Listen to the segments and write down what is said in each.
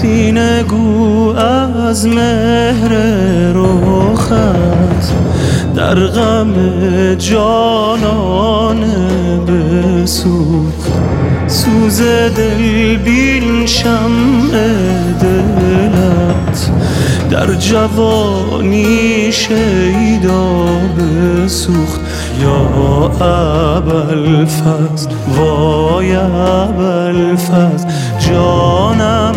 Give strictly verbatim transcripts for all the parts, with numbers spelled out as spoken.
سینه گو از مهر رخت در غم جانانه بسوخت. سوز دل بین شمع دلت در جوانی شیدا بسوخت. یا ابوالفضل وای ابوالفضل جانم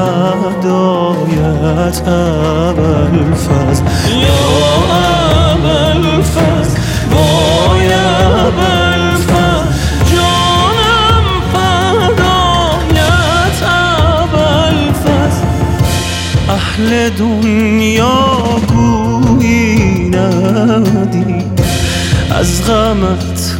فدایت ابوالفضل. یا ابوالفضل وای ابوالفضل جانم فدایت ابوالفضل. اهل دنیا گویی ندید از غمت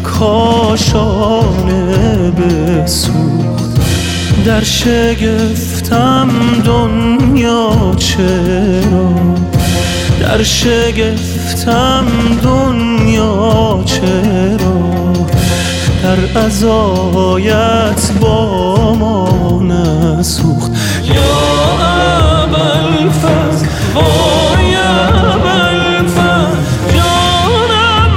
کاشانه بسوخت. در شگفتم دنیا چرا، در شگفتم دنیا چرا، در عزایت با ما نسوخت. یا ابوالفضل وای ابوالفضل جانم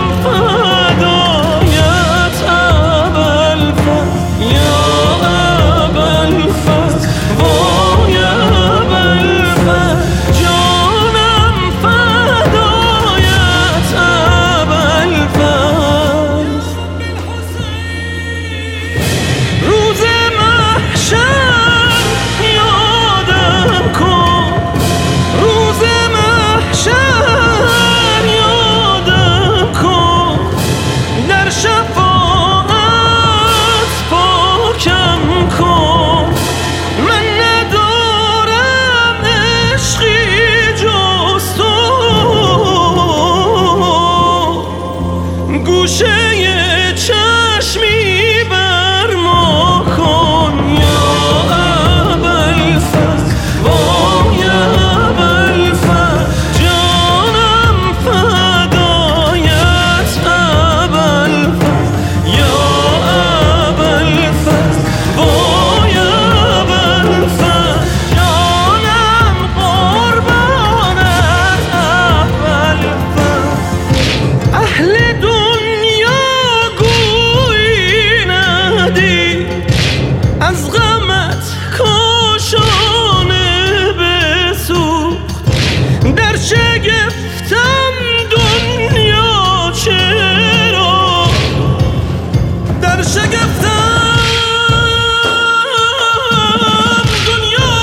فدایت ابوالفضل. یا ابوالفضل وای ابوالفضل جانم فدایت ابوالفضل. روز محشر یادم کن، روز محشر یادم کن، در شفاعت پاکم کن. من ندارم عشقی جز تو، گوشه چشمی بر ما کن. یا ابوالفضل وای ابوالفضل جانم فدایت ابوالفضل. یا ابوالفضل وای ابوالفضل جانم قربانت ابوالفضل. اهل دنیا گویی ندید از غمت کاشانه بسوخت. در شگفتم دنیا چرا، در شگفتم دنیا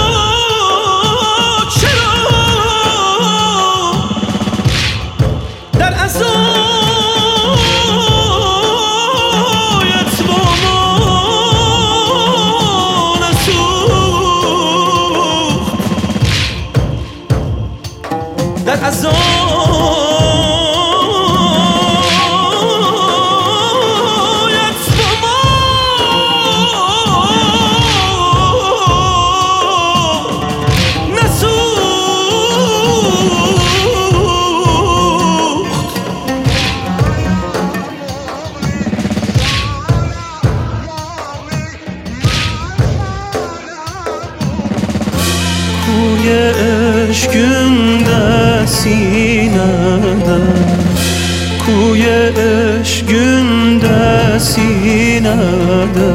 چرا، در عزایت با ما نسوخت. در عزایت با ما نسوخت. کوی عشقinde sinede, کوی عشقinde sinede,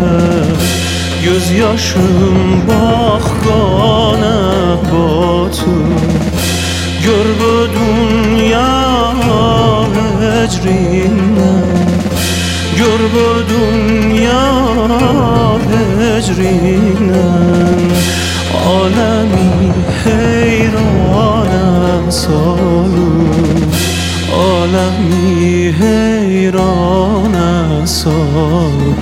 gözyaşım bağqana batır. Gör bu dünya hecrinden, gör bu dünya hecrinden. Alemi heyranım salır, alemi heyranım salır.